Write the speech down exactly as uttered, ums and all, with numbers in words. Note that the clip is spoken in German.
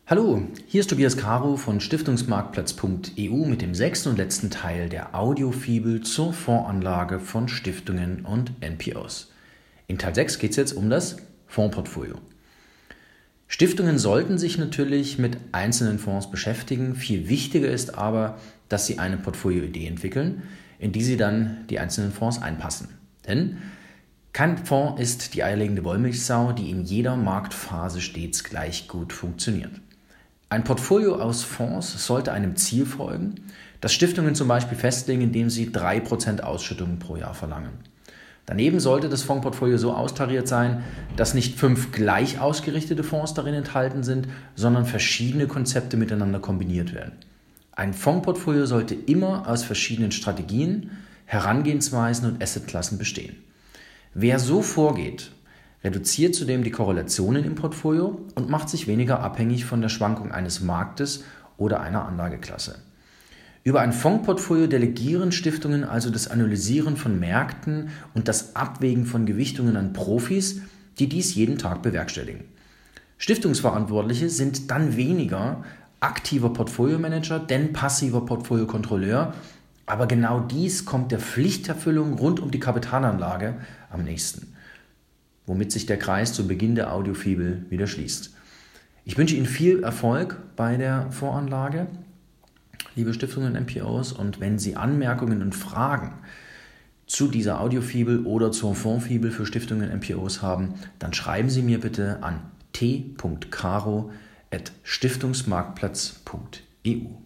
Hallo, hier ist Tobias Caro von Stiftungsmarktplatz punkt e u mit dem sechsten und letzten Teil der Audiofibel zur Fondsanlage von Stiftungen und N P Os. In Teil sechs geht es jetzt um das Fondsportfolio. Stiftungen sollten sich natürlich mit einzelnen Fonds beschäftigen. Viel wichtiger ist aber, dass sie eine Portfolioidee entwickeln, in die sie dann die einzelnen Fonds einpassen. Denn kein Fonds ist die eierlegende Wollmilchsau, die in jeder Marktphase stets gleich gut funktioniert. Ein Portfolio aus Fonds sollte einem Ziel folgen, das Stiftungen zum Beispiel festlegen, indem sie drei Prozent Ausschüttungen pro Jahr verlangen. Daneben sollte das Fondsportfolio so austariert sein, dass nicht fünf gleich ausgerichtete Fonds darin enthalten sind, sondern verschiedene Konzepte miteinander kombiniert werden. Ein Fondsportfolio sollte immer aus verschiedenen Strategien, Herangehensweisen und Assetklassen bestehen. Wer so vorgeht, reduziert zudem die Korrelationen im Portfolio und macht sich weniger abhängig von der Schwankung eines Marktes oder einer Anlageklasse. Über ein Fondsportfolio delegieren Stiftungen also das Analysieren von Märkten und das Abwägen von Gewichtungen an Profis, die dies jeden Tag bewerkstelligen. Stiftungsverantwortliche sind dann weniger aktiver Portfoliomanager, denn passiver Portfoliokontrolleur, aber genau dies kommt der Pflichterfüllung rund um die Kapitalanlage am nächsten, womit sich der Kreis zu Beginn der Audiofibel wieder schließt. Ich wünsche Ihnen viel Erfolg bei der Fondsanlage, liebe Stiftungen und N P Os, und wenn Sie Anmerkungen und Fragen zu dieser Audiofibel oder zur Fondsfibel für Stiftungen und N P Os haben, dann schreiben Sie mir bitte an t punkt caro at stiftungsmarktplatz punkt e u.